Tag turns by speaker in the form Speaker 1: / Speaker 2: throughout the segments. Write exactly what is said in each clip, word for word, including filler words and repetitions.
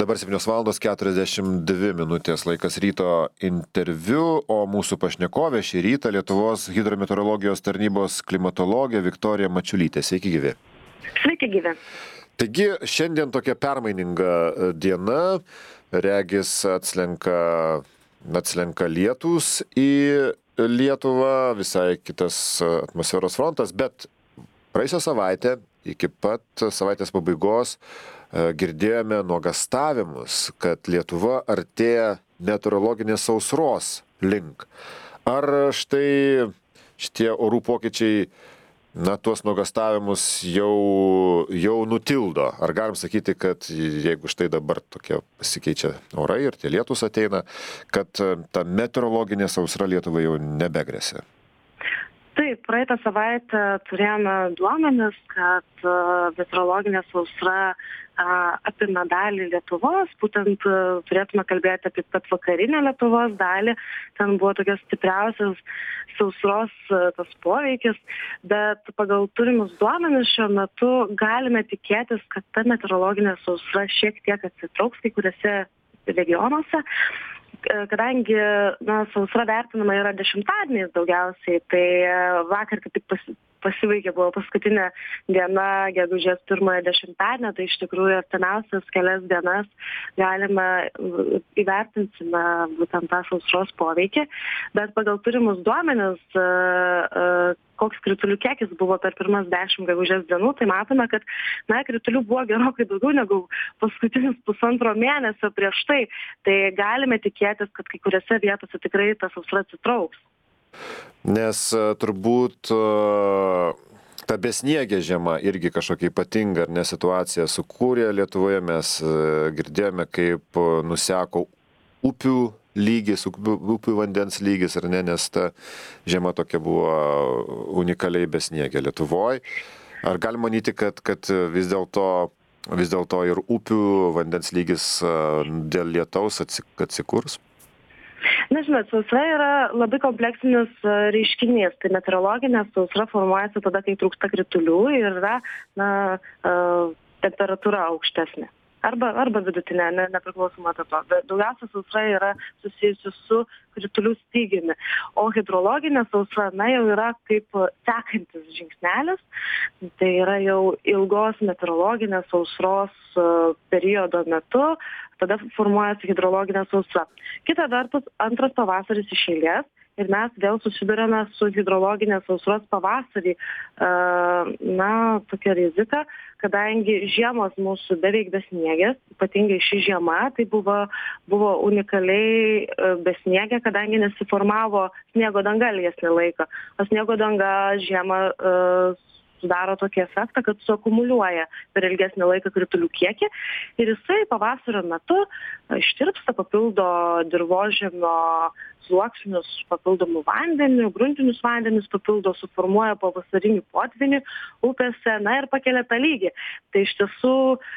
Speaker 1: Dabar septynios valandos keturiasdešimt dvi minutės laikas ryto interviu, o mūsų pašnekovė šį rytą Lietuvos hidrometeorologijos tarnybos klimatologė Viktorija Mačiulytė. Sveiki gyvi.
Speaker 2: Sveiki gyvi.
Speaker 1: Taigi šiandien tokia permaininga diena, regis atslenka, atslenka lietus į Lietuvą, visai kitas atmosferos frontas, bet praėjusią savaitę iki pat savaitės pabaigos girdėjome nuogąstavimus, kad Lietuva artėja meteorologinės sausros link. Ar štai šitie orų pokyčiai, na, tuos nuogąstavimus jau, jau nutildo? Ar galim sakyti, kad jeigu štai dabar tokie pasikeičia orai ir tie lietus ateina, kad ta meteorologinė sausra Lietuvai jau nebegresia?
Speaker 2: Taip, praeitą savaitę turėjome duomenis, kad meteorologinė sausra apima dalį Lietuvos, būtent turėtume kalbėti apie pat vakarinę Lietuvos dalį, ten buvo tokios stipriausias sausros tas poveikis, bet pagal turimus duomenis šiuo metu galime tikėtis, kad ta meteorologinė sausra šiek tiek atsitrauks kai kuriuose regionuose. Kadangi na, sausra vertinama yra dešimtadieniais daugiausiai, tai vakar kaip tik pasi, pasibaigė, buvo paskutinė diena gegužės pirmojo dešimtadienio, tai iš tikrųjų artimiausias kelias dienas galime įvertinsime būtent tą sausros poveikį, bet pagal turimus duomenis, koks kritulių kiekis buvo per pirmas dešimt gegužės dienų, tai matome, kad na, kritulių buvo gerokai daugiau negu paskutinis pusantro mėnesio prieš tai. Tai galime tikėtis, kad kai kuriuose vietose tikrai ta sausra atsitrauks.
Speaker 1: Nes turbūt ta besniegė žiema irgi kažkokia ypatinga, ar ne, situacija sukūrė Lietuvoje. Mes girdėjome, kaip nuseko upių lygis, upių vandens lygis, ar ne, nes ta žiema tokia buvo unikaliai besniegė Lietuvoje. Ar galima manyti, kad, kad vis dėlto vis dėlto ir upių vandens lygis dėl lietaus atsikurs?
Speaker 2: Na, žinot, sausra yra labai kompleksinis reiškinys. Tai meteorologinė sausra formuojasi tada, kai trūksta kritulių ir yra na, temperatūra aukštesnė. Arba, arba vidutinė, ne, nepriklausoma to. Bet daugiausia sausra yra susijusi su kritulių stygiumi. O hidrologinė sausra, na, jau yra kaip sekantis žingsnelis. Tai yra jau ilgos meteorologinės sausros periodo metu, tada formuojasi hidrologinė sausra. Kita vertus, antras pavasaris iš eilės. Ir mes vėl susidurėme su hidrologinės sausros pavasarį. Na, tokia rizika, kadangi žiemos mūsų beveik besniegės, ypatingai ši žiema, tai buvo, buvo unikaliai besniegė, kadangi nesiformavo sniego danga ilgesnį laiką. O sniego danga žiemą sudaro tokį efektą, kad suakumuliuoja per ilgesnį laiką kritulių kiekį ir jisai pavasario metu ištirpsta, papildo dirvožemio sluoksnius papildomų vandenių, gruntinius vandenis papildo, suformuoja pavasarinį potvynį upėse, na ir pakelia tą lygį. Tai iš tiesų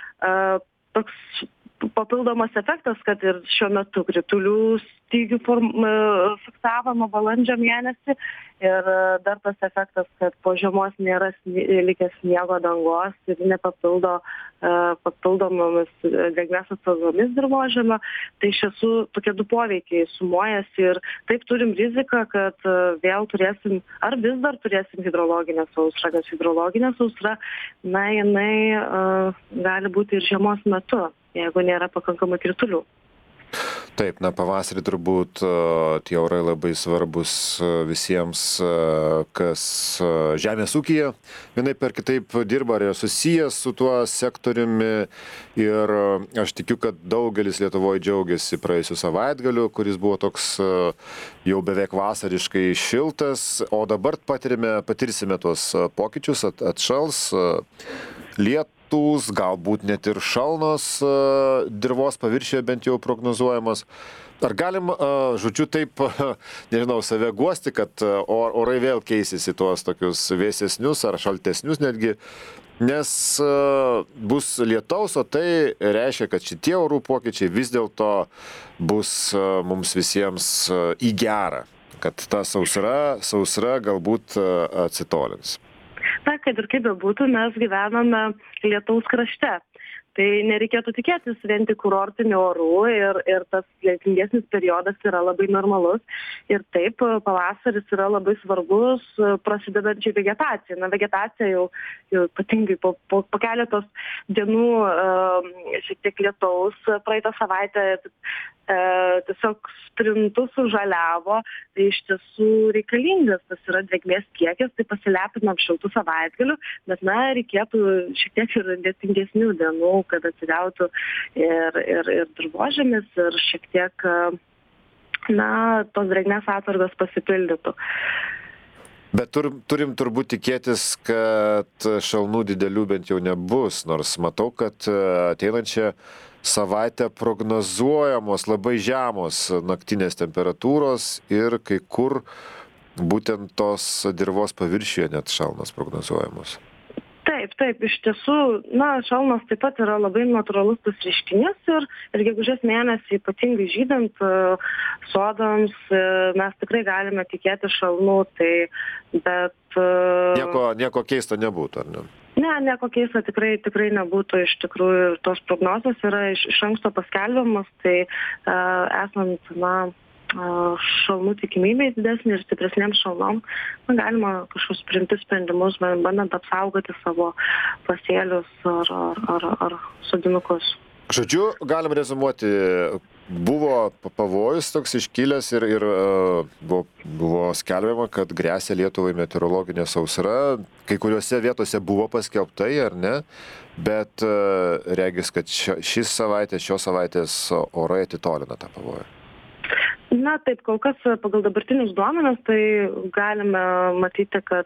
Speaker 2: toks papildomas efektas, kad ir šiuo metu kritulių stygių form, fiksavimo balandžio mėnesį ir dar tas efektas, kad po žiemos nėra likęs sniego dangos ir nepapildo papildomomis drėgmės atsargomis dirvožemio. Tai iš tiesų tokie du poveikiai sumuojasi ir taip turim riziką, kad vėl turėsim, ar vis dar turėsim hidrologinę sausrą, nes hidrologinė sausra, na, jinai uh, gali būti ir žiemos metu, jeigu nėra pakankamai kritulių.
Speaker 1: Taip, na, pavasarį turbūt tie orai labai svarbus visiems, kas žemės ūkyje vienaip per kitaip dirba ar yra susijęs su tuo sektoriumi. Ir aš tikiu, kad daugelis Lietuvoje džiaugiasi praėjusiu savaitgaliu, kuris buvo toks jau beveik vasariškai šiltas, o dabar patirime, patirsime tuos pokyčius, at, atšals, lietų. Galbūt net ir šalnos dirvos paviršiuje bent jau prognozuojamos. Ar galim, žodžiu, taip, nežinau, save guosti, kad orai vėl keisis į tuos tokius vėsesnius ar šaltesnius netgi, nes bus lietaus, o tai reiškia, kad šitie orų pokyčiai vis dėlto bus mums visiems į gerą, kad ta sausra, sausra galbūt atsitolins.
Speaker 2: Na, kad ir kaip bebūtų, mes gyvename lietaus krašte. tai nereikėtų tikėtis vien tik kurortinių orų ir, ir tas lietingesnis periodas yra labai normalus. Ir taip, pavasaris yra labai svarbus prasidedančiai vegetacijai. Na, vegetacija jau, jau ypatingai po, po, po keletos dienų e, šiek tiek lietaus praeitą savaitę e, tiesiog sprintų sužaliavo, tai iš tiesų reikalingas tas yra drėgmės kiekis, tai pasilepinam šiltų savaitgalių, bet na, reikėtų šiek tiek ir lietingesnių dienų, kad atsigautų ir, ir, ir dirvožemis, ir šiek tiek, na, tos drėgmės atsargos pasipildytų.
Speaker 1: Bet tur, turim turbūt tikėtis, kad šalnų didelių bent jau nebus, nors matau, kad ateinančią savaitę prognozuojamos labai žemos naktinės temperatūros ir kai kur būtent tos dirvos paviršiuje net šalnos prognozuojamos.
Speaker 2: Taip, taip, iš tiesų, na, šalnos taip pat yra labai natūralus tas reiškinys ir, ir gegužės mėnesį ypatingai žydant sodams mes tikrai galime tikėti šalnų, tai bet...
Speaker 1: Nieko, nieko keisto nebūtų, ar ne?
Speaker 2: Ne, nieko keista tikrai, tikrai nebūtų, iš tikrųjų, ir tos prognozės yra iš, iš anksto paskelbiamas, tai uh, esant, na, šalnų tikimybė didesnė ir stipresniems šalnom, na, galima kažkokius priimti sprendimus, bandant apsaugoti savo pasėlius ar, ar, ar, ar sodinukus.
Speaker 1: Žodžiu, galim rezumuoti, buvo pavojus toks iškilęs ir, ir buvo, buvo skelbiama, kad gresia Lietuvai meteorologinė sausra, kai kuriuose vietose buvo paskelbtai, ar ne, bet regis, kad šis savaitės, šios savaitės orai atitolina tą pavojų.
Speaker 2: Na taip, kol kas pagal dabartinius duomenis, tai galime matyti, kad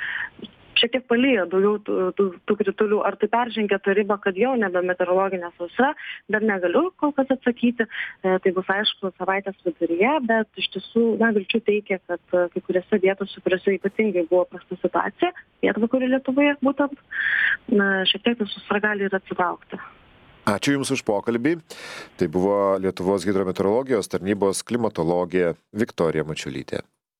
Speaker 2: šiek tiek palyja daugiau tų, tų, tų kritulių. Ar tai peržengia tą ribą, kad jau nebe meteorologinė sausra, dar negaliu kol kas atsakyti. Tai bus aišku savaitės viduryje, bet iš tiesų, na, vilčių teikia, kad kai kuriuose vietose, kuriuose ypatingai buvo prasta situacija, pietvakarių Lietuvoje būtent, na, šiek tiek ta sausra gali ir atsitraukti.
Speaker 1: Ačiū Jums už pokalbį. Tai buvo Lietuvos hidrometeorologijos tarnybos klimatologė Viktorija Mačiulytė.